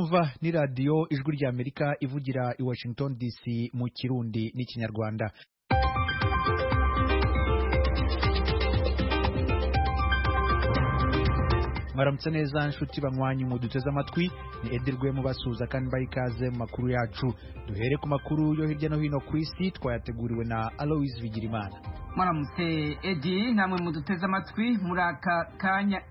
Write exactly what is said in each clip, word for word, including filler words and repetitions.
murumva ni radio ijwi rya Amerika ivugira i Washington D C mu Kirundi n'ikinyarwanda. Maramutse neza nshuti banywanyi mu duteze amatwi, ni Edirwe mu basuza kandi barikaze mu makuru yacu. Duhere ku makuru yo hirya no hino ku isi twayateguriwe na Alois Bigirimana. Maramutse Edi, namwe mu duteze amatwi muri aka kanya.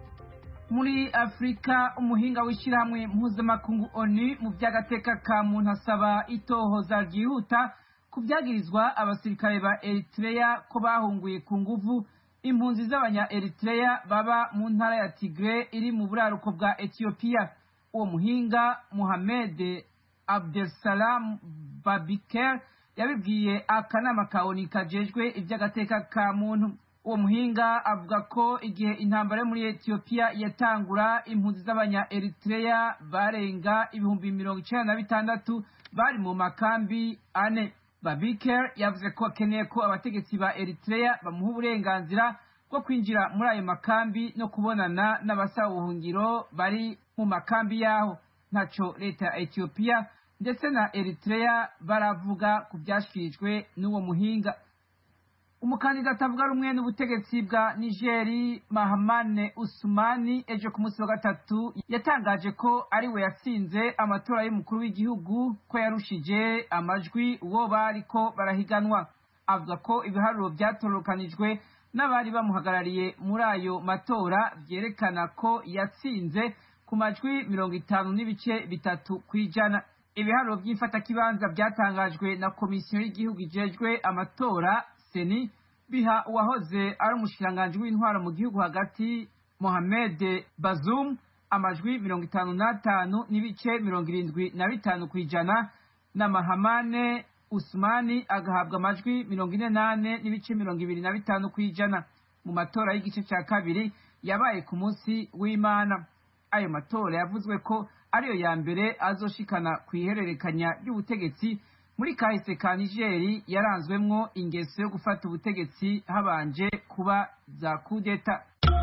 Muri Afrika, umuhinga w'ishyirahamwe mpuzamakungu O N U mu by'agateka ka muntu asaba itohoza ryihuta ku byagirizwa abasirikare ba Eritrea ko bahunguye ku nguvu impunzi z'abanya Eritrea baba mu ntara ya Tigray iri mu buraruko bwa Ethiopia. Uwo muhinga Mohamed Abdelsalam Babiker yabibwiye akanama ka O N U kajejwe iby'agateka ka muntu. Uwo muhinga avuga ko igihe intambara yo muri Ethiopia yatangura, impunzi z'abanya Eritrea barenga ibihumbi mirongo icenda na bitandatu bari mu makambi ane. Babiker yavuze ko akeneye ko abategetsi ba Eritrea bamuha uburenganzira bwo kwinjira muri ayo makambi no kubonana n'abasaba ubuhungiro bari mu makambi yaho. Ntaco leta ya Ethiopia ndetse na Eritrea baravuga ku byashikirijwe n'uwo muhinga. Umukandida atavuga rumwe n'ubutegetsi bwa Nigeri Mahamane Usmani ejo ku munsi wa gatatu yatangaje ko ari we yatsinze amatora y'umukuru w'igihugu, ko yarushije amajwi uwo bariko barahiganwa. Avuga ko ibiharuro byatorokanijwe n'abari bamuhagarariye muri ayo matora byerekana ko yatsinze ku majwi mirongo itanu n'ibice bitatu kw'ijana. Ibiharuro by'ifatakibanza byatangajwe na komisiyo y'igihugu ijejwe amatora Seni biha uwahoze ari umushikiranganji w'intwaro mu gihugu hagati Mohamed Bazoum amajwi mirongo itanu n'atanu n'ibice mirongo irindwi na bitanu kw'ijana, na Mahamane Usmani agahabwa amajwi mirongo ine n'ane n'ibice mirongo ibiri na bitanu kw'ijana mu matora y'igice cya kabiri yabaye ku munsi w'Imana. Ayo matora yavuzwe ko ariyo ya mbere azoshikana ku ihererekanya ry'ubutegetsi muri kahise ka Nigeri yaranzwemwo ingeso yo gufata ubutegetsi habanje kuba za kudeta.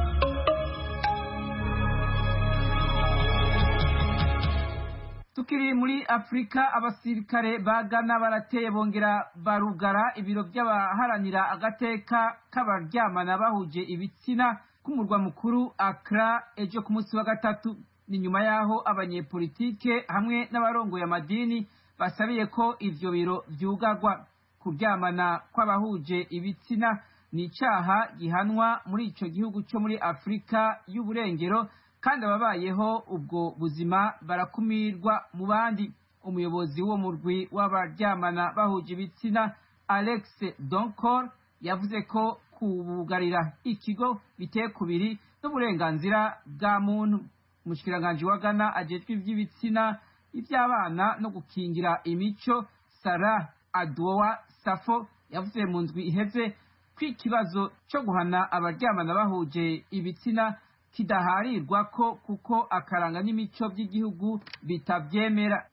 Tukiri muri Afrika, abasirikare ba Ghana barateye bongera barugara ibiro by'abaharanira agateka k'abaryamana bahuje ibitsina ku murwa mukuru Accra ejo ku munsi wa gatatu. Ni nyuma yaho abanyepolitike hamwe n'abarongoye amadini basabiye ko ivyo biro vyugarwa. Kuryamana kw'abahuje ibitsina ni icaha gihanwa muri ico gihugu cyo muri Afrika y'uburengero, kandi ababayeho ubwo buzima barakumirwa mu bandi. Umuyobozi wo murwi w'abaryamana bahuje ibitsina Alex Donkor yavuze ko kubugarira ikigo biteye kubiri n'uburenganzira bwa muntu. Umushikiranganji wa Ghana ajejwe ivy'ibitsina, iby'abana no gukingira imico Sarah Adwoa Safo yavuze mu ndwi iheze ko ikibazo cyo guhana abaryamana bahuje ibitsina kidaharirwa ko kuko akaranga n'imico by'igihugu bitavyemera.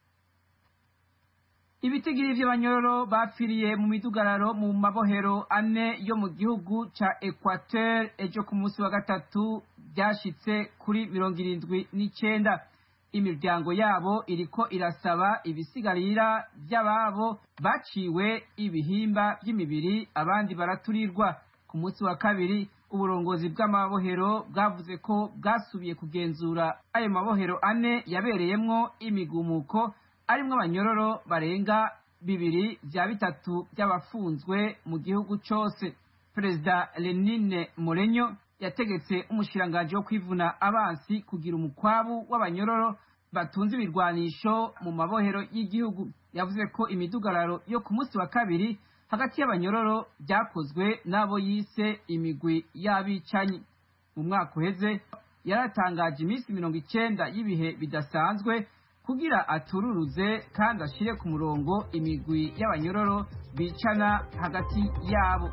Ibitigiri vy'abanyororo bapfiriye mu midugararo mu mabohero ane yo mu gihugu ca Equateur ejo ku munsi wa gatatu byashitse kuri mirongo irindwi n'icenda. Imiryango yabo iriko irasaba ibisigarira by'ababo baciwe ibihimba by'imibiri, abandi baraturirwa. Ku munsi wa kabiri, uburongozi bw'amabohero bwavuze ko bwasubiye kugenzura ayo mabohero ane yabereyemwo imigumuko, arimwo abanyororo barenga bibiri vya bitatu by'abafunzwe mu gihugu cose. Perezida Lenine Morenyo yategetse umushikiranganji wo kwivuna abansi kugira umukwabu w'abanyororo batunze ibirwanisho mu mabohero y'igihugu. Yavuze ko imidugararo yo ku munsi wa kabiri hagati y'abanyororo byakozwe n'abo yise imigwi y'abicanyi. Mu mwaka uheze yaratangaje iminsi mirongo icenda y'ibihe bidasanzwe kugira atururuze kandi ashire ku murongo imigwi y'abanyororo bicana hagati yabo.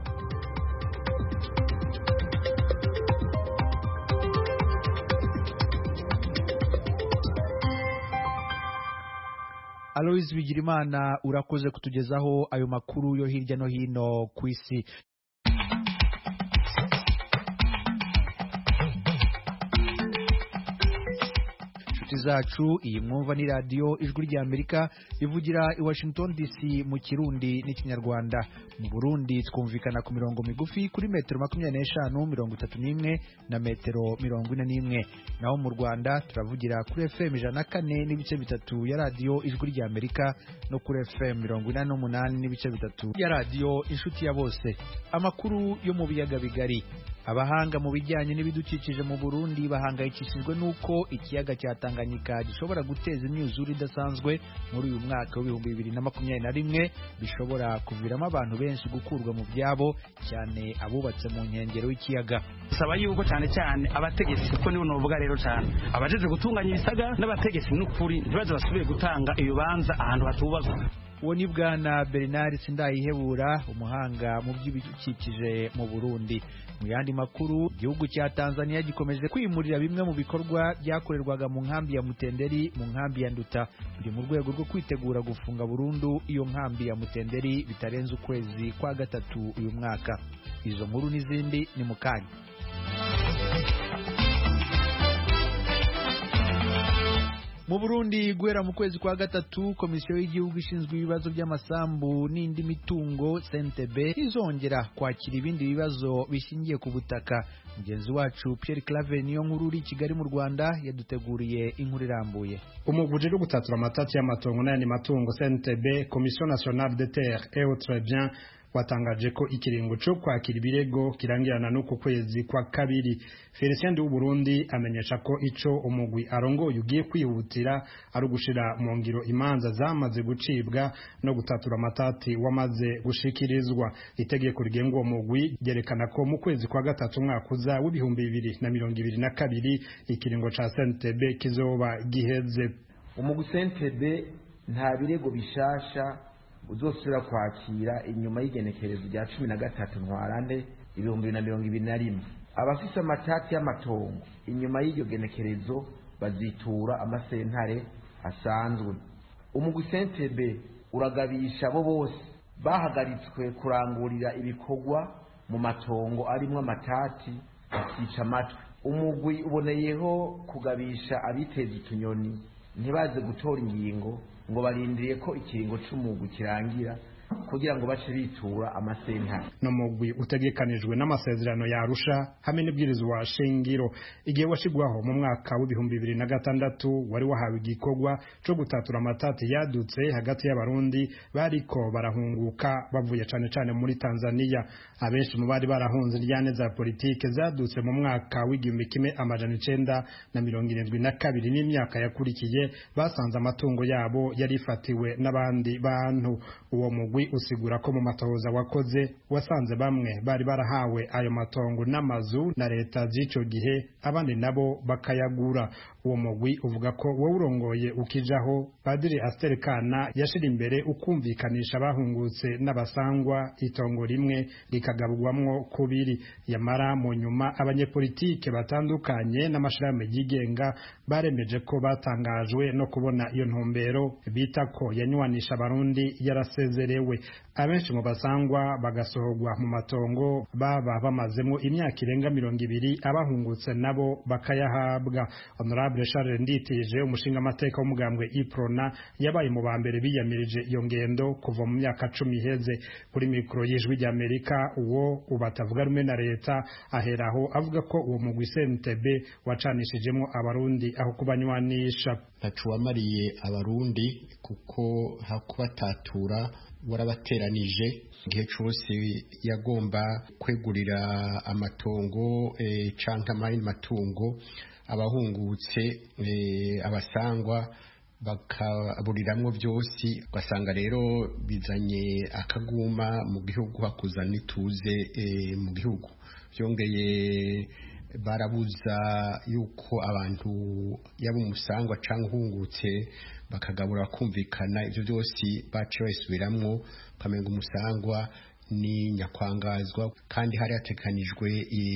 Alois Bigirimana, urakoze kutugezaho ayo makuru yo hirya no hino ku isi. inshuti zacu, iyi mwumva ni radio Ijwi rya Amerika ivugira i Washington D C mu Kirundi n'Ikinyarwanda. Mu Burundi twumvikana ku mirongo migufi kuri metero makumyabiri n'eshanu, mirongo itatu n'imwe na metero mirongo ine n'imwe. Naho mu Rwanda turavugira kuri F M ijana na kane n'ibice bitatu ya radio Ijwi rya Amerika no kuri F M mirongo inani n'umunani n'ibice bitatu ya radio Inshuti ya Bose. Amakuru yo mu biyaga bigari. Abahanga mu bijyanye n'ibidukikije mu Burundi bahangayikishijwe nuko ikiyaga cya Tanganyika gishobora guteza imyuzure idasanzwe muri uyu mwaka w'ibihumbi bibiri na makumyabiri na rimwe, bishobora kuviramo abantu benshi gukurwa mu byabo, cyane abubatse mu nkengero y'ikiyaga. Saba yuko cyane cyane abategetsi, kuko nibo novuga rero cyane abajeje gutunganya ibisaga n'abategetsi n'ukuri ntibaze basubiye gutanga ibibanza ahantu hatubazwa. Uwo ni Bwana Bernard Sindayihebura, umuhanga mu by'ibidukikije mu Burundi. Mu yandi makuru, igihugu cya Tanzania gikomeje kwimurira bimwe mu bikorwa byakorerwaga mu nkambi ya Mutenderi mu nkambi ya Nduta, biri mu rwego rwo kwitegura gufunga burundu iyo nkambi ya Mutenderi bitarenze ukwezi kwa gatatu uyu mwaka. Izo nkuru n'izindi ni mu kanya. Mu Burundi guhera mu kwezi kwa gatatu, komisiyo y'igihugu ishinzwe ibibazo by'amasambu n'indi mitungo C N T B izongera kwakira ibindi bibazo bishingiye ku butaka. Mugenzi wacu Pierre Claver niyo nkuru uri Kigali mu Rwanda yaduteguriye inkuru irambuye. Umuguje ro gutatura amatati y'amatongo n'ayandi matungo C N T B, Commission nationale des terres et autres biens, watangaje ko ikiringo cyo kwakira ibirego kirangirana no ku kwezi kwa kabiri. Felicien du Burundi amenyesha ko ico umugwi arongoye ugiye kwihutira ari gushira mu ngiro imanza zamaze gucibwa no gutatura amatati wamaze gushikirizwa. Itegeko rigenga uwo mugwi ryerekana ko mu kwezi kwa gatatu umwaka uza w'ibihumbi bibiri na mirongo ibiri na kabiri ikiringo ca C N T B kizoba giheze. Umugwi C N T B nta birego bishasha uzosubira kwakira inyuma y'igenekerezo rya cumi na gatatu ntwarante ibihumbi bibiri na mirongo ibiri na rimwe. Abafise amatati y'amatongo inyuma y'iryo genekerezo bazitura amasentare asanzwe. Umugwi C N T B uragabisha abo bose bahagaritswe kurangurira ibikorwa mu matongo arimwo amatati akica amatwi. Umugwi uboneyeho kugabisha abiteza utunyoni ntibaze gutora ingingo ngo barindiriye ko ikiringo c'umugwi kirangira kugira ngo bace bitura amasentare. No mugwi utegekanijwe n'amasezerano ya Arusha hamwe n'ibwirizwa shingiro. Igihe washigwaho mu mwaka w'ibihumbi bibiri na gatandatu wari wahawe igikorwa cyo gutatura amatati yadutse hagati y'abarundi bariko barahunguka bavuye cane cane muri Tanzania. Abenshi mu bari barahunze iryane za politike zadutse mu mwaka w'igihumbi kimwe amajana icenda na mirongo irindwi na kabiri n'imyaka yakurikiye basanze amatungo yabo yarifatiwe n'abandi bantu. Uwo mugwi usigura ko mu matohoza wakoze wasanze bamwe bari barahawe ayo matongo n'amazu na leta z'ico gihe, abandi nabo bakayagura. Uwo mugwi uvuga ko wowe urongoye ukijaho Padiri Asterikana yashira imbere ukumvikanisha bahungutse n'abasangwa itongo rimwe likagabugwamwo kubiri. Yamara mu nyuma abanyepolitike batandukanye n'amashirahamwe yigenga baremeje ko batangajwe no kubona iyo ntumbero bita ko yanywanisha abarundi yarasezerewe. Abenshi mu basangwa bagasohorwa mu matongo baba bamazemo imyaka irenga mirongo ibiri, abahungutse nabo bakayahabwa. Honorable Charles Nditije, umushinga amateka w'umugambwe Iprona, yabaye mu bambere biyamirije iyo ngendo kuva mu myaka cumi iheze. Kuri mikro y'Ijwi rya Amerika, uwo ubatavuga rumwe na leta aheraho avuga ko uwo mugwi C N T B wacanishijemo abarundi aho kubanywanisha. Nacuwamariye abarundi kuko hakubatatura warabateranije igihe cyose yagomba kwegurira amatongo e, canke amayindi matungo abahungutse e, abasangwa bakaburiramwo byose. Ugasanga rero bizanye akaguma mu gihugu, hakuzana ituze e, mu gihugu. Byongeye barabuza yuko abantu yaba umusangwa canke uhungutse bakagabura kumvikana. Ivyo byose bace basubiramwo kamenga umusangwa ni nyakwangazwa, kandi hari hatekanijwe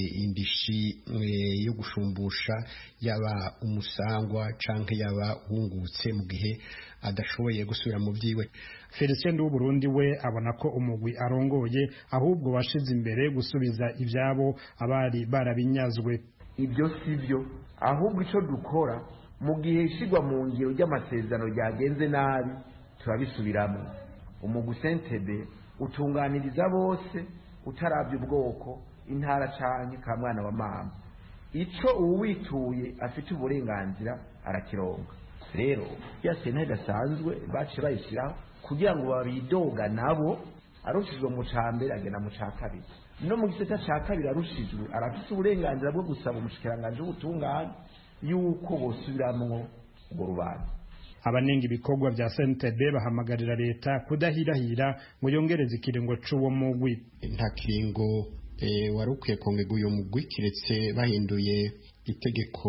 indishi yo gushumbusha yaba umusangwa canke yaba uhungutse mu gihe adashoboye gusubira mu byiwe. Felicien du Burundi we abona ko umugwi arongoye ahubwo washize imbere gusubiza ibyabo abari barabinyazwe. Ibyo sivyo, ahubwo ico dukora mu gihe ishigwa mu ngiro ry'amasezerano ryagenze nabi turabisubiramo. umugwi Sentebe utunganiriza bose utarabye ubwoko, intara canke ka mwana wa mama. Ico uwituye afite uburenganzira arakironga. Rero ya sentare idasanzwe bace bayishyiraho kugira ngo babidoga nabo arushijwe mu cambere agena mu cakabiri. No mu gisata ca kabiri arushijwe arafite uburenganzira bwo gusaba umushikiranganje w'ubutungane yuko bosubiramwo urwo rubanza. Abanenga ibikorwa vya Sentebe bahamagarira leta kudahirahira ngo yongereze ikiringo c'uwo mugwi. Nta kiringo e, warukwiye kongerwa uyo mugwi kiretse bahinduye itegeko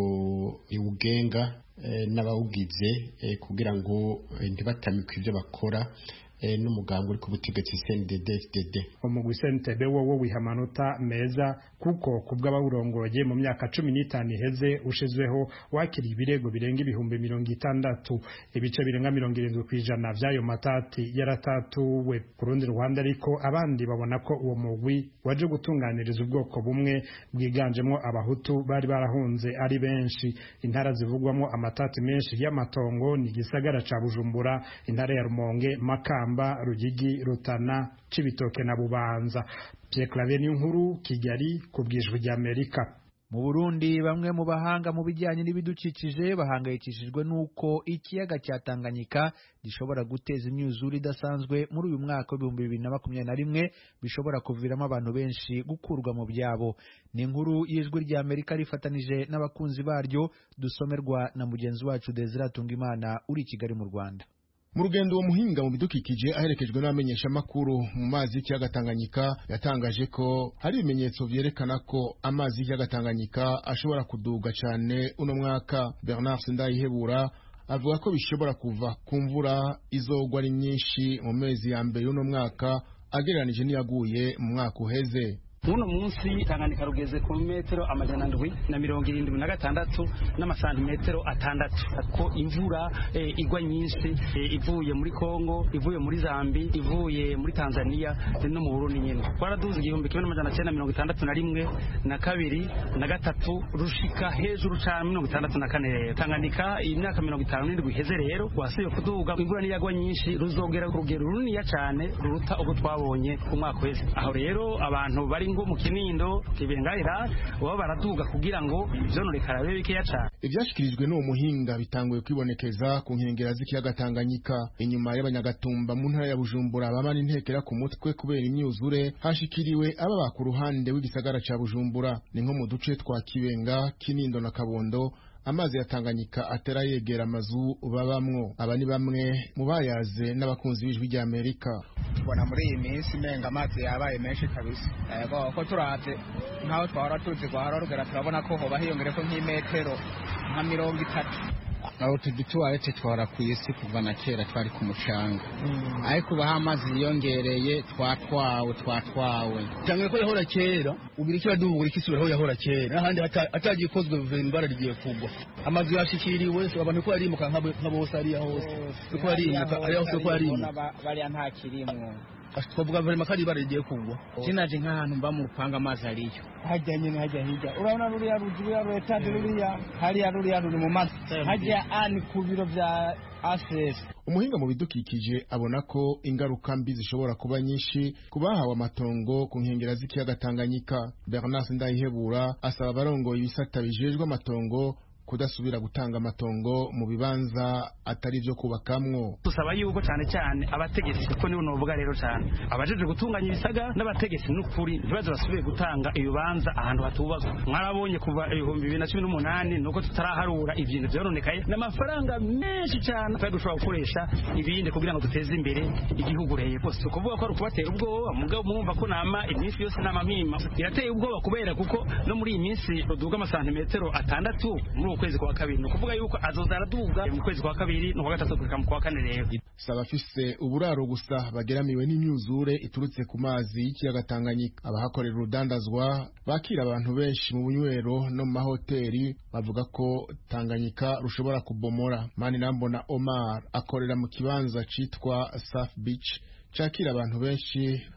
riwugenga e, n'abawugize e, kugira ngo e, ntibatamikwe ivyo bakora e, n'umugambi uri ku butegetsi C N D D F D D. Umugwi Sentebe wowo wiha amanota meza kuko kubw'abawurongoye mu myaka cumi n'itanu iheze ushizweho wakiriye ibirego birenga ibihumbi mirongo itandatu, ibice birenga mirongo irindwi kw'ijana vy'ayo matati yaratatuwe. Ku rundi ruhande ariko abandi babona ko uwo mugwi waje gutunganiriza ubwoko bumwe bwiganjemwo abahutu bari barahunze ari benshi. Intara zivugwamo amatati menshi y'amatongo ni gisagara ca Bujumbura, intara ya Rumonge, Makamba, Rugigi, Rutana, Cibitoke na Bubanza. Pierre Claver Nkuru, Kigali, kubwijwe rya Amerika. Mu Burundi bamwe mu bahanga mu bijyanye n'ibidukikije bahangayikishijwe nuko ikiyaga cya Tanganyika gishobora guteza imyuzure idasanzwe muri uyu mwaka w'ibihumbi bibiri na makumyabiri na rimwe bishobora kuviramo abantu benshi gukurwa mu byabo. Ni inkuru y'ijwi rya Amerika rifatanije n'abakunzi baryo, dusomerwa na mugenzi wacu Desire Tungimana uri i Kigali mu Rwanda. Mu rugendo uwo muhinga mu bidukikije aherekejwe n'abamenyesha makuru mu mazi y'ikiyaga Tanganyika yatangaje ko hari ibimenyetso vyerekana ko amazi y'ikiyaga Tanganyika ashobora kuduga cyane uno mwaka. Bernard Sindayihebura avuga ko bishobora kuva ku mvura izogwa ari nyinshi mu mezi ya mbere y'uno mwaka agereranije n'iyaguye mu mwaka uheze. Muno munsi Tanganyika rugeze ku metero amajana ndwi na mirongo irindwi na gatandatu n'amasantimetero atandatu. Ko imvura e, igwa nyinshi e, ivuye muri Kongo, ivuye muri Zambi, ivuye muri Tanzania no mu Burundi nyene. Twaraduze igihumbi kimwe n'amajana cyenda mirongo itandatu na rimwe na kabiri na gatatu rushika hejuru ca mirongo itandatu na kane rero. Tanganyika imyaka mirongo itanu n'indwi iheze rero wasuye kuduga, imvura niyagwa nyinshi ruzogera ku rugero runini cyane ruruta uko twabonye ku mwaka wese. Aho rero abantu bari ngo mu Kinindo kibengaira baba baraduga kugira ngo vyononekara bibe bikeya cyane. Ivyashikirijwe n'uwo muhinga bitanguye kwibonekeza ku nkengera z'ikiyaga Tanganyika inyuma y'abanyagatumba mu ntara ya Bujumbura bamana intekera ku mutwe kubera imyuzure. Hashikiriwe ababa ku ruhande w'igisagara ca Bujumbura ni nko mu duce twa Kibenga, Kinindo na Kabondo. Amazi ya Tanganyika atera yegera amazu babamwo. Aba ni bamwe mu bayaze n'abakunzi b'ijwi rya Amerika. Bona muri iyi minsi menga amazi yabaye menshi kabisa. Ego ko turavye nkaho twahora tuzi gwahora rugera turabona ko hoba hiyongereko nk'imetero nka mirongo itatu. Aho tugituwarete twara ku isi kuva na kera twari ku mucanga. Ariko baha amazi yongereye twatwawe twatwawe. Cyangwa ko yahora kera ugira icyo badubura ikisubiraho yahora kera ahandi atagikozwe imbara rigiye kugwa. Amazi yashikiriwe abantu ko ari muka nka bose ari hose. Ko ari ari hose ko ari bari nta kirimwo. Twavuga bari makari barigiye kugwa. Kinaje nk'ahantu mba mu rupanga amazi ariyo. Hajyanye n'hajya hirya. Urabona ruriya ruzi ya leta ruriya hari ya ruriya ruri mu mazi. Hajya ani ku biro vya A S S. Umuhinga mu bidukikije abona ko ingaruka mbi zishobora kuba nyinshi kubahawe amatongo ku nkengera z'ikiyaga Tanganyika. Bernard Ndayihebura asaba abarongoye ibisata bijejwe amatongo kudasubira gutanga amatongo mu bibanza atari byo kubakamwo. Tusaba yuko cyane cyane abategetsi kuko nibo novuga rero cyane abajeje gutunganya ibisaga n'abategetsi n'ukuri ntibaze basubiye gutanga ibibanza ahantu hatubazwa. Mwarabonye kuva ibihumbi bibiri na cumi n'umunani nuko tutaraharura ibintu byaronekaye n'amafaranga menshi cyane kandi dushobora gukoresha ibindi kugira ngo duteze imbere igihugu reye kose. Kuvuga ko ari ukubatera ubwoba mugabo mwumva ko nama iminsi yose nama mima irateye ubwoba kubera kuko no muri iyi minsi duga amasantimetero atandatu muri ukwezi kwa kabiri no kuvuga yuko azoza araduga mu kwezi kwa kabiri no kwa gatatu kugera mu kwa kane rero. Saba afise uburaro gusa bageramiwe n'imyuzure iturutse ku mazi y'ikiyaga Tanganyika. Abahakorera urudandazwa bakira abantu benshi mu bunywero no mu mahoteli bavuga ko Tanganyika rushobora kubomora. Mani Nambona Omar akorera mu kibanza citwa Surf Beach cakira abantu benshi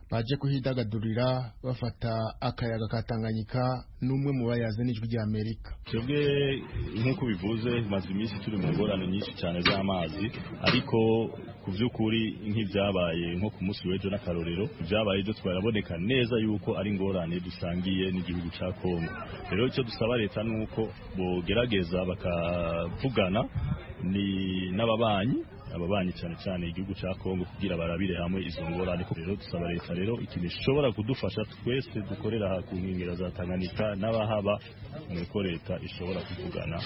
baje kuhidagadurira bafata akayaga ka Tanganyika n'umwe mu bayaze n'ijwi rya Amerika. Twebwe nk'uko bivuze maze iminsi turi mu ngorane nyinshi cyane z'amazi, ariko ku by'ukuri nk'ibyabaye nko ku munsi w'ejo n'akarorero byabaye byo twaraboneka neza yuko ari ingorane dusangiye n'igihugu cya Kongo. Rero icyo dusaba leta nuko bogerageza bakavugana ni n'ababanyi ababanyi cyane cyane igihugu cya Kongo kugira barabire hamwe izo ngorane. Rero dusaba leta rero ikintu ishobora kudufasha twese dukorera ku nkengera za Tanganyika n'abahaba, nuko leta ishobora kuvugana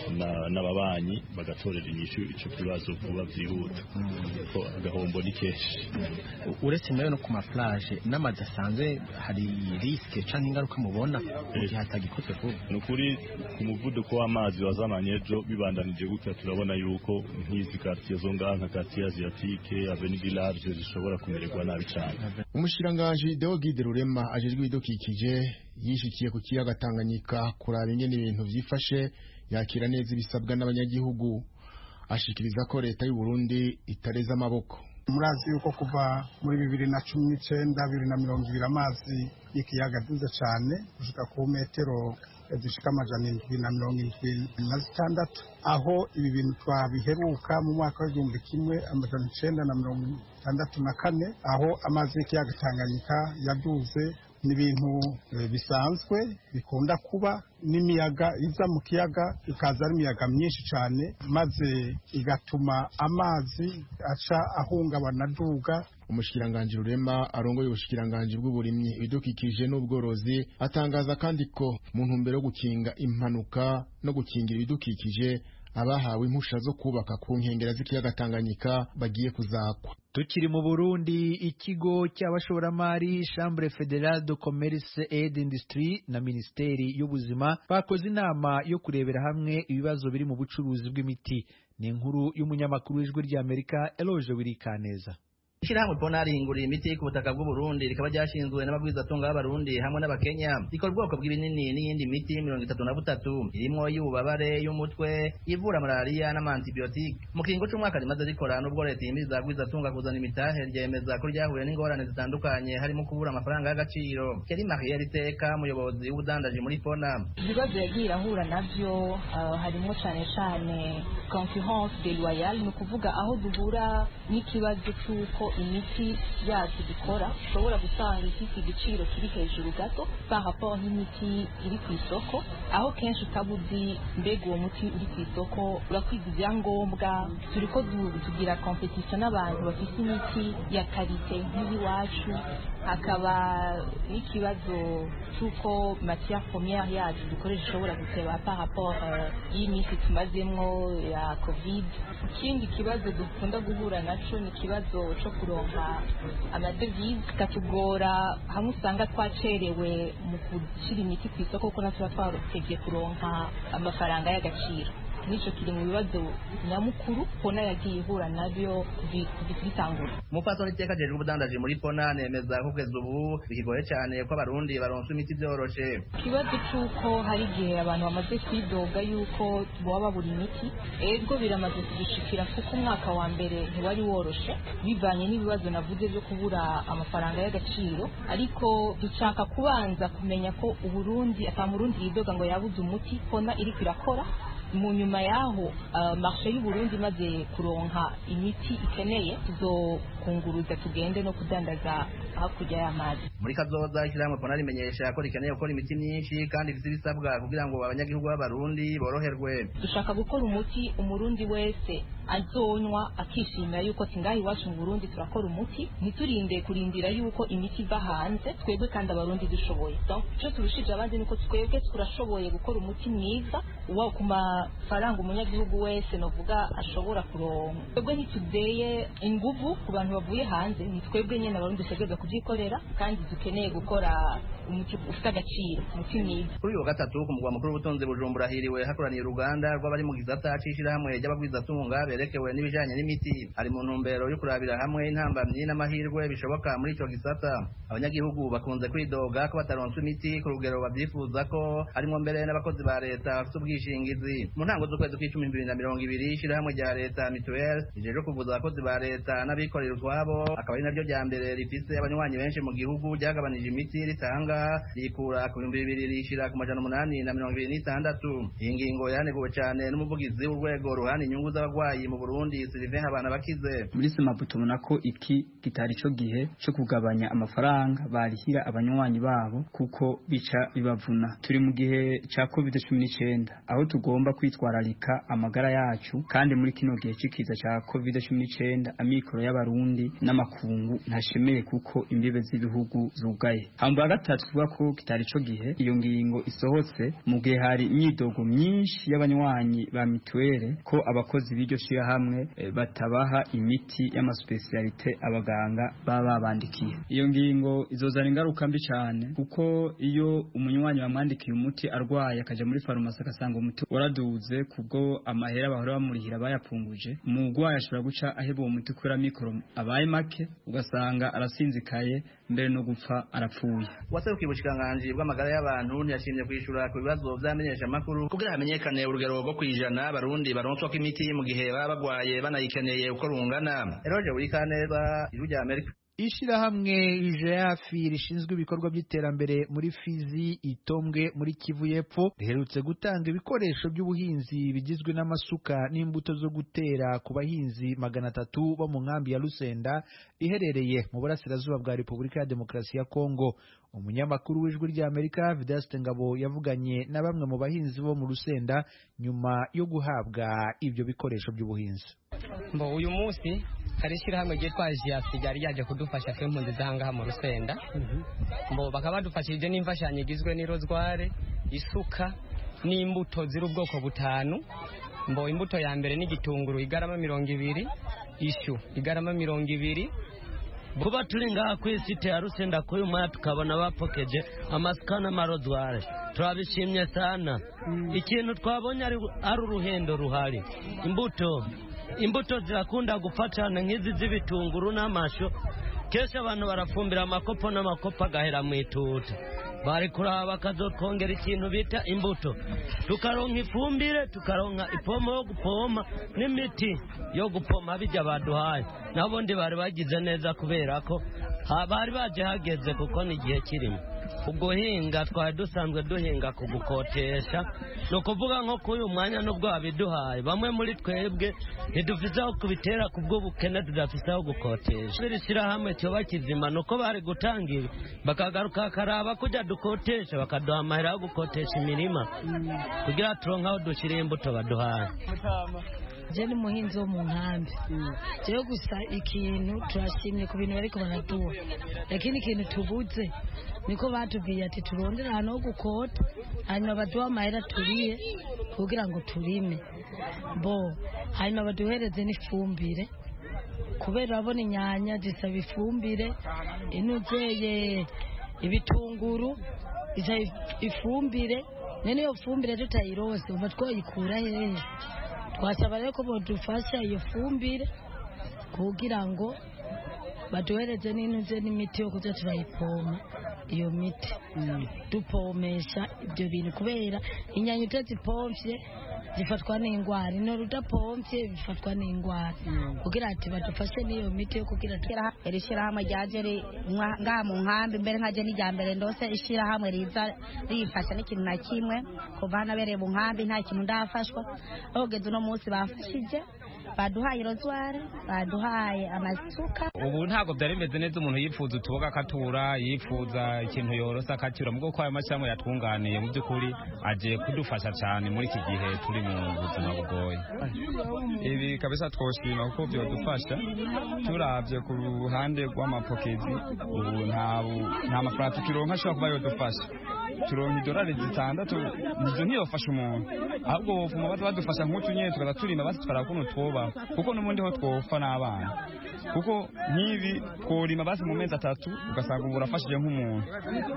n'ababanyi bagatorera inyishu icyo kibazo vuba byihuta ko agahombo ni kenshi. Uretse nayo no ku maplage n'amazi asanzwe hari riske cyangwa ingaruka mubona mu gihe hatagikoze vuba? Ni ukuri ku muvuduko w'amazi wazamanye ejo bibandanije gutya turabona yuko nk'izi quartier zo nka quartier asiatique avenue du Large zishobora kumererwa nabi cyane. Umushiranganje Deogide Rurema ajejwe ibidukikije yishikiye ku kiyaga Tanganyika kuraba ingene ibintu vyifashe, yakira neza ibisabwa n'abanyagihugu, ashikiriza ko leta y'u Burundi itareza amaboko. Murazi yuko kuva muri bibiri na cumi n'icenda bibiri na mirongo ibiri amazi y'ikiyaga duze cyane gushika ku metero zishika amajana indwi na mirongo indwi na zitandatu, aho ibi bintu twabiheruka mu mwaka w'igihumbi kimwe amajana icenda na mirongo itandatu na kane, aho amazi y'ikiyaga Tanganyika yaduze. Ni ibintu bisanzwe bikunda kuba, n'imiyaga iza mu kiyaga ikaza ari imiyaga myinshi cyane, maze igatuma amazi aca ahungabana aduga. Umushikiranganje Rurema arongoye ubushikiranganje bw'uburimyi, ibidukikije n'ubworozi atangaza kandi ko mu ntumbero yo gukinga impanuka no gukingira ibidukikije abahawe impusha zo kubaka ku nkengera z'ikiyaga Tanganyika bagiye kuzakwa. Tukiri mu Burundi, ikigo cy'abashoramari Chambre Fédérale de Commerce et d'Industrie na Ministeri y'Ubuzima bakoze inama yo kurebera hamwe ibibazo biri mu bucuruzi bw'imiti. Ni inkuru y'umunyamakuru w'ijwi rya Amerika Eloge Wirikaneza. Ishirahamwe Pona rihingurira imiti ku butaka bw'u Burundi rikaba ryashinzwe n'abagwizatunga b'abarundi hamwe n'abakenya, rikora ubwoko bw'ibinini n'iyindi miti mirongo itatu na butatu irimo y'ububabare, y'umutwe, ivura malaria n'amantibiotique. Mu kiringo c'umwaka rimaze rikora n'ubwo leta yimiza abagwizatunga kuzana imitahe ryemeza ko ryahuye n'ingorane zitandukanye harimo kubura amafaranga y'agaciro. Keri Marie Riteka, umuyobozi w'ubudandaji muri Pona: ibibazo yagiye ahura navyo uh, harimo cyane cyane concurrence déloyale, ni ukuvuga aho duhura n'ikibazo cy'uko imiti yacu dukora ushobora gusanga ifite igiciro kiri hejuru gato par rapport n'imiti iri ku isoko, aho kenshi utabuzi mbega uwo muti uri ku isoko urakwiza ibyangombwa. Turiko tugira competition n'abantu bafite imiti ya karite nk'iwacu, hakaba n'ikibazo cy'uko matière première yacu dukoresha ishobora guteba par rapport y'imiti tumazemwo ya covid. Ikindi kibazo dukunda guhura naco ni ikibazo cyo kuronka amadevize, katugora hamwe usanga twacerewe mu gushyira imiti ku isoko kuko natwe twategeye kuronka amafaranga y'agaciro. Nico kiri mu bibazo nyamukuru Pona yagiye ihura nabyo bitangura. Umupatoni Iteka ajejwe ubudandaji muri Pona nemeza ko kugeza ubu bikigoye cyane ko abarundi baronsa imiti byoroshe. Ikibazo cy'uko hari igihe abantu bamaze kwidoga yuko baba babura imiti, ego biramaze kudushikira kuko umwaka wa mbere ntiwari woroshe bivanye n'ibibazo navuze byo kubura amafaranga y'agaciro, ariko dushaka kubanza kumenya ko Uburundi atamurundi yidoga ngo yabuze umuti. Pona iri kwirakora mu nyuma yaho uh, marché y'u Burundi maze kuronka imiti ikeneye tuzokunguruza tugende no kudandaza hakurya y'amazi. Muri kazoza ishyirahamwe Pona rimenyesha ko rikeneye gukora imiti myinshi kandi ifite ibisabwa kugira ngo abanyagihugu b'abarundi boroherwe. Dushaka gukora umuti umurundi wese azonywa akishimira yuko tingahi iwacu mu Burundi turakora umuti, ntiturinde kurindira yuko imiti iva hanze, twebwe kandi abarundi dushoboye. Donc cyo turushije abandi niko twebwe turashoboye gukora umuti mwiza uwa ku mafaranga umunyagihugu wese novuga ashobora kuronka. Twebwe ntitudeye inguvu ku bantu bavuye hanze, ni twebwe nyene abarundi dutegerezwa kubyikorera kandi dukeneye gukora umuti ufite agaciro, umuti mwiza. Kuri uyu wa gatatu ku mugwa mukuru w'ubutunzi Bujumbura hiriwe hakoraniye uruganda rw'abari mu gisata c'ishirahamwe ry'abagwizatunga berekewe n'ibijanye n'imiti. Ari mu ntumbero yo kurabira hamwe intambamyi n'amahirwe bishoboka muri ico gisata. Abanyagihugu bakunze kwidoga ko bataronsa imiti ku rugero bavyifuza ko, harimo mbere n'abakozi ba leta bafite ubwishingizi. Mu ntango z'ukwezi kw'icumi bibiri na mirongo ibiri ishirahamwe rya leta Mutuelle rijeje kuvuza abakozi ba leta n'abikorera utwabo akaba ari naryo rya mbere rifise abanywanyi benshi mu gihugu ryagabanije imiti ritanga rikura ku bihumbi bibiri rishira ku majana umunani na mirongo ibiri n'itandatu. Iyi ngingo yaneguwe cyane n'umuvugizi w'urwego ruhana inyungu z'abagwayi mu Burundi Sylvain Habanabakize. Muri Semabu tubona ko iki kitari cyo gihe cyo kugabanya amafaranga barihira abanywanyi babo kuko bica bibavuna. Turi mu gihe ca covid cumi n'icyenda aho tugomba kwitwararika amagara yacu, kandi muri kino gihe cikiza ca covid cumi n'icyenda amikoro y'abarundi n'amakungu ntashemeye kuko imbibe z'ibihugu zugaye. Hamba gatatu tuvuga ko kitari cyo gihe iyo ngingo isohotse mu gihe hari imyidogo myinshi y'abanywanyi ba mituwele ko abakozi b'iryo shira hamwe e, batabaha imiti y'amaspecialite abaganga baba babandikiye. Iyo ngingo izozana ingaruka mbi cyane kuko iyo umunywanyi bamwandikiye umuti arwaye akaja muri farumasi akasanga umuti waraduze kubwo amahera bahora bamurihira bayapfunguje, umugwayi ashobora guca aheba uwo muti kubera mikoro abaye make ugasanga arasinzikaye mbere no gupfa arapfuye. Waserukiye ubushikanganje bw'amagara y'abantu ntiyashimye kwishura ku bibazo vyamenyesha makuru kugira hamenyekane urugero rwo kwijana abarundi baronswa imiti mu gihe baba bagwaye banayikeneye uko rungana. Eroje Wikaneza, Ijwi rya Amerika. Ishirahamwe Ijeafi rishinzwe ibikorwa by'iterambere muri Fizi Itombwe muri Kivu y'Epfo riherutse gutanga ibikoresho by'ubuhinzi bigizwe n'amasuka n'imbuto zo gutera ku bahinzi magana atatu bo mu nkambi ya Lusenda iherereye mu burasirazuba bwa Repubulika ya Demokarasi ya Kongo. Umunyamakuru w'Ijwi rya Amerika Vidaste Ngabo yavuganye na bamwe mu bahinzi bo mu Lusenda nyuma yo guhabwa ibyo bikoresho by'ubuhinzi. Mbo uyu munsi hari shirahamwe ryitwa Ijeafi ryari yaje kudufasha kw'impunzi zanga mu Rusenda. Mbo bakaba badufashije n'imfashanyo igizwe n'irozware, isuka n'imbuto ziri ubwoko butanu. Mbo imbuto ya mbere ni gitunguru igarama mirongo ibiri, ishu igarama mirongo ibiri. Kuba turi ngaha kw'isite ya Rusenda kuyu mwaka tukabona bapokeje amasuka n'amarozware turabishimye sana. Ikintu twabonye ari uruhendo ruhari. Imbuto imbuto zirakunda gufatana nk'izi z'ibitunguru n'amasho, kesha abantu barafumbira amakopo n'amakopo agahera mu ituta. Bari kuraba bakazokongera ikintu bita imbuto, tukaronka ifumbire, tukaronka ipomo yo gupoma n'imiti yo gupoma bijya baduhaye. Nabondi bari bagize neza kubera ko bari baje hageze kuko ni igihe kirimo uguhinga. Twari dusanzwe duhinga kugukotesha, no kuvuga nko kuyu mwanya nubwo babiduhaye bamwe muri twebwe ntidufise aho kubitera kubw'ubukene tudafise aho gukotesha. Birishira hamwe cyo bakizima nuko bari gutanga ibi bakagaruka karaba kujya dukotesha bakaduha amahera yo gukotesha imirima kugira turonka aho dushira imbuto baduhaye. Je ni muhinzi wo mu nkambi. Je gusa ikintu turashimye ku bintu bariko baraduha, lakini ikintu tubuze niko batubwiye ati turondera hano ho gukota hanyuma baduha amahera turiye kugira ngo turime. Bo hanyuma baduhereze n'ifumbire kubera babona inyanya zisaba ifumbire, inuzeye ibitunguru isa ifumbire. Nene yo fumbire tutayirose umva twoyikura hehe? Twasaba rero ko bodufasha iyo fumbire kugira ngo baduhereze n'intuze n'imiti yo kuza turayipoma. Iyo miti dupomesha ibyo bintu kubera inyanya utazipomvye zifatwa n'ingwara, ino rudapomvye bifatwa n'ingwara. Kugira ati badufashe n'iyo miti yo kugira tukira erishira hamwe ryaje ngaha mu nkambi mbere nkaje n'ijya mbere ndose ishira hamwe riza rifasha n'ikintu na kimwe kuva nabereye mu nkambi nta kintu ndafashwa. Ogeze no munsi bafashije baduhaye rozware, baduhaye amasuka. Ubu ntago byari bimeze neza, umuntu yifuza utuboga akatura, yifuza ikintu yorosa akatura, mugo kwa amashyamwe yatunganiye mu by'ukuri aje kudufasha cyane muri iki gihe turi mu buzima bugoye. Ibi kabisa twoshima kuko byo dufasha. Turavye ku ruhande rw'amapokezi ubu nta nta mafaranga tukironka ashobora kuba yo dufasha. Turonka idolari zitandatu nizo ntiyofasha umuntu, ahubwo bofuma baza badufasha nk'utu nyene tukaza turima basi twarakuno twoba kuko n'ubundi ho twofa n'abana, kuko nk'ibi tworima basi mu mezi atatu ugasanga ubu urafashije nk'umuntu.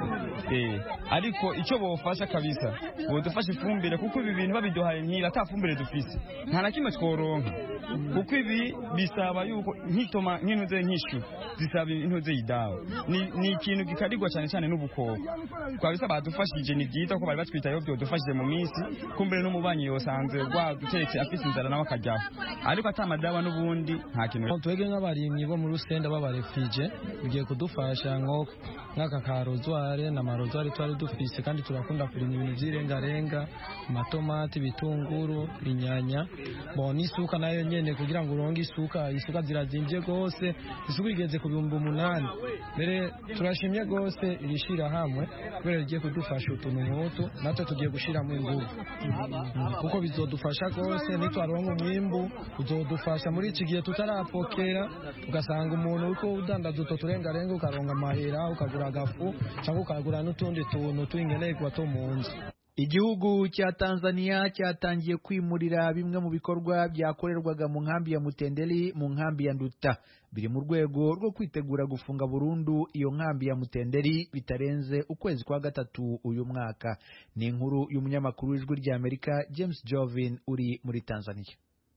Eh ariko icyo bofasha kabisa bodufasha ifumbire, kuko ibi bintu babiduhaye nkira atafumbire dufise nta na kimwe tworonka, kuko ibi bisaba yuko nkitoma nk'intuze nk'ishu zisaba intuze yidawo ni ni ikintu gikarigwa cyane cyane n'ubukoko twabisa badufashije ni byiza ko bari batwitayeho byo dufashije mu minsi kumbere n'umubanyi yosanze rwa dutetse afite inzara nawe akajyaho ariko atamadawa n'ubundi nta kintu. Twege nk'abarimyi bo mu Rusenda b'abarefije bigiye kudufasha nko nk'aka karozware na marozware twari dufise kandi turakunda kurima ibintu by'irengarenga amatomati bitunguru inyanya bo n'isuka nayo nyene kugira ngo uronge isuka isuka zirazimvye gose isuka igeze ku bihumbi umunani mbere turashimye gose irishira hamwe kubera rigiye kudufasha utuntu nk'utu natwe tugiye gushiramo ingufu kuko bizodufasha gose nitwaronka umwimbu uzodufasha muri iki gihe tutarapokera ugasanga umuntu uko udandaza utwo turengarenga ukaronga amahera ukagura agafu cyangwa ukagura n'utundi tuntu tw'ingenerwa two mu nzu. Igihugu cya Tanzania cyatangiye kwimurira bimwe mu bikorwa byakorerwaga mu nkambi ya Mutendeli mu nkambi ya Nduta biri mu rwego rwo kwitegura gufunga burundu iyo nkambi ya Mutendeli bitarenze ukwezi kwa gatatu uyu mwaka. Ni inkuru y'umunyamakuru w'ijwi rya Amerika James Jovin uri muri Tanzania.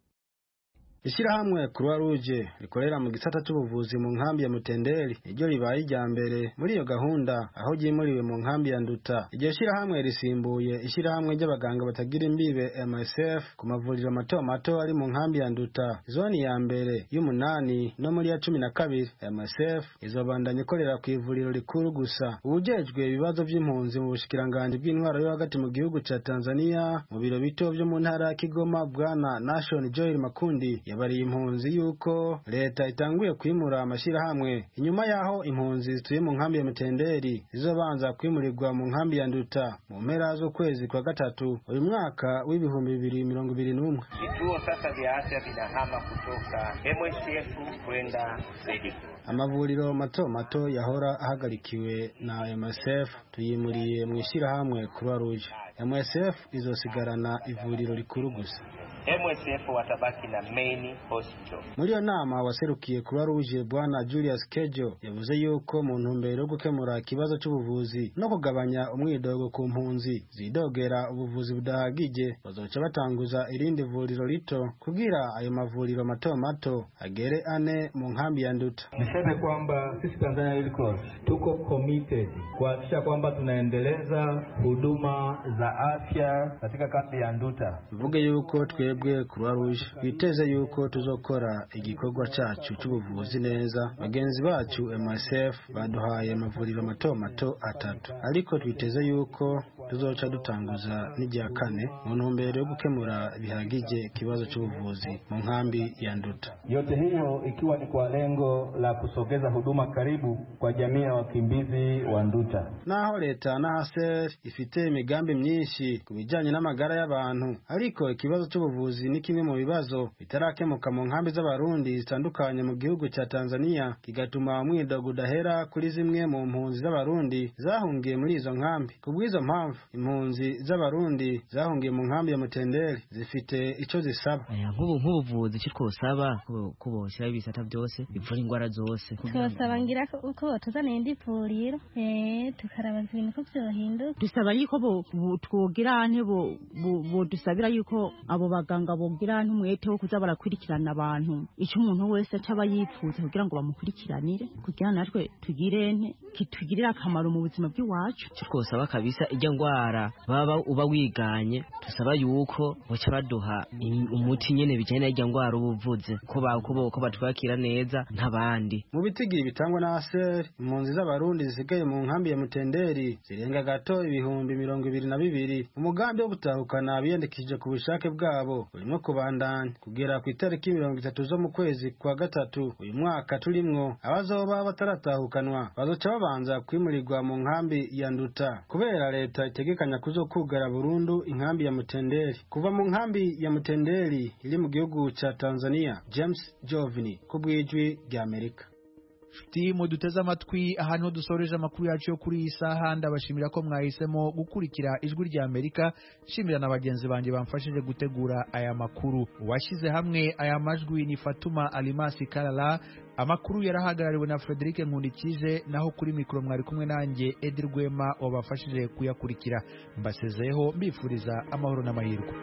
Ishirahamwe Croix Rouge rikorera mu gisata cy'ubuvuzi mu nkambi ya Mutendeli iryo ribaye ijya mbere muri iyo gahunda aho ryimuriwe mu nkambi ya Nduta. Iryo shirahamwe risimbuye ishirahamwe ry'abaganga batagira imbibe M S F ku mavuriro mato mato ari mu nkambi ya Nduta. Zone ya mbere y'umunani no muri ya cumi na kabiri M S F izobandanya ikorera ku ivuriro rikuru gusa. Ubujejwe ibibazo by'impunzi mu bushikiranganje bw'intwaro yo hagati mu gihugu ca Tanzania mu biro bito byo mu ntara ya Kigoma Bwana Nation Joel Makundi yabari impunzi yuko leta itanguye kwimura amashirahamwe inyuma yaho impunzi zituye mu nkambi ya Mutendeli zizobanza kwimurirwa mu nkambi ya Nduta mu mpera z'ukwezi kwa gatatu uyu mwaka w'ibihumbi bibiri mirongo ibiri n'umwe. Vituo sasa vya afya vinahama kutoka M S F kwenda Zedi. Amavuriro mato mato yahora ahagarikiwe na M S F tuyimuriye mu ishirahamwe Croix Rouge. M S F izosigarana ivuriro rikuru gusa. M S F watabaki na main hospital. Muri iyo nama waserukiye Croix Rouge Bwana Julius Kejo yavuze yuko mu ntumbero yo gukemura ikibazo cy'ubuvuzi no kugabanya umwidogo ku mpunzi zidogera ubuvuzi budahagije bazoca batanguza irindi vuriro rito kugira ayo mavuriro mato mato agere ane mu nkambi ya Nduta. Niseme kwamba sisi Tanzania Red Cross tuko committed kuhakikisha kwamba tunaendeleza huduma za afya katika kambi ya Nduta. Mvuge yuko twe twebwe Croix Rouge biteze yuko tuzokora igikorwa cyacu cy'ubuvuzi neza. Bagenzi bacu M S F baduhaye amavuriro mato mato atatu ariko twiteze yuko tuzoca dutanguza n'ijya kane mu ntumbero yo gukemura bihagije kibazo cy'ubuvuzi mu nkambi ya Nduta. Yote hiyo ikiwa ni kwa lengo la kusogeza huduma karibu kwa jamii ya wakimbizi wa Nduta. Naho leta na Haser ifite imigambi myinshi kubijanye n'amagara y'abantu ariko ikibazo cy'ubuvuzi ni kimwe mu bibazo bitarakemuka mu nkambi z'abarundi zitandukanye mu gihugu cya Tanzania kigatuma umwidogo udahera kuri zimwe mu mpunzi z'abarundi zahungiye muri izo nkambi. Kubw'izo mpamvu impunzi z'abarundi zahungiye mu nkambi ya Mutendeli zifite ico zisaba. Nk'ubu nk'ubuvuzi cyo twosaba kuboshyira ibisata byose bivura ingwara zose. Twosaba ngira uko tuzana indi vuriro eh tukarabaza ibintu ko byohinduka. Dusaba yuko twogira ante bo dusabira yuko abo baganga bogira ntumwete wo kuza barakurikirana abantu icyo umuntu wese acaba yifuza kugira ngo bamukurikiranire kugira natwe tugire nte kitugirira akamaro mu buzima bw'iwacu. Cyo twosaba kabisa ijya ngwara baba uba wiganye tusaba yuko boca baduha umuti nyene bijyanye n'ijya ngwara ubuvuze ko bakubo ko batwakira neza ntabandi. Mu bitigiri bitangwa na Aser impunzi z'abarundi zisigaye mu nkambi ya Mutendeli zirenga gato ibihumbi mirongo ibiri na bibiri. Umugambi wo gutahukana abiyandikishije ku bushake bwabo urimo kubandanya kugera ku itariki mirongo itatu zo mu kwezi kwa gatatu uyu mwaka turimwo. Abazoba bataratahukanwa bazoca babanza kwimurirwa mu nkambi ya Nduta kubera leta itegekanya kuzokugara burundu inkambi ya Mutendeli. Kuva mu nkambi ya Mutendeli iri mu gihugu ca Tanzania, James Jovini kubwijwi rya Amerika. Shuti mu duteze amatwi ahantu dusoreje amakuru yacu yo kuri iyi saha ndabashimira ko mwahisemo gukurikira ijwi rya Amerika. Shimira na bagenzi banje bamfashije gutegura aya makuru. Washyize hamwe aya majwi ni Fatuma Alimasi Kalala. Amakuru yarahagarariwe na Frederic Nkundikije naho kuri mikro mwari kumwe nanjye Edi Rwema wabafashije kuyakurikira. Mbasezeho mbifuriza amahoro n'amahirwe.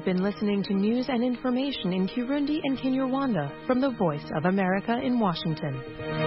You've been listening to news and information in Kirundi and Kinyarwanda from the Voice of America in Washington.